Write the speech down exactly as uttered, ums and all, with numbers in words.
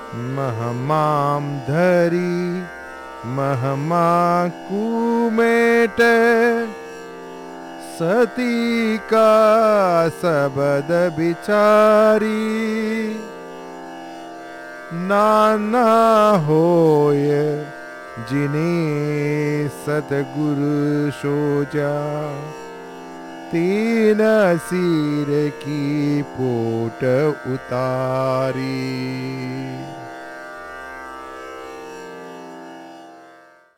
महमाम धरी महमा कुमेट, सती का सबद बिचारी। नाना होय जिन्हें सतगुरु सोजा, तीन सिर की पोट उतारी।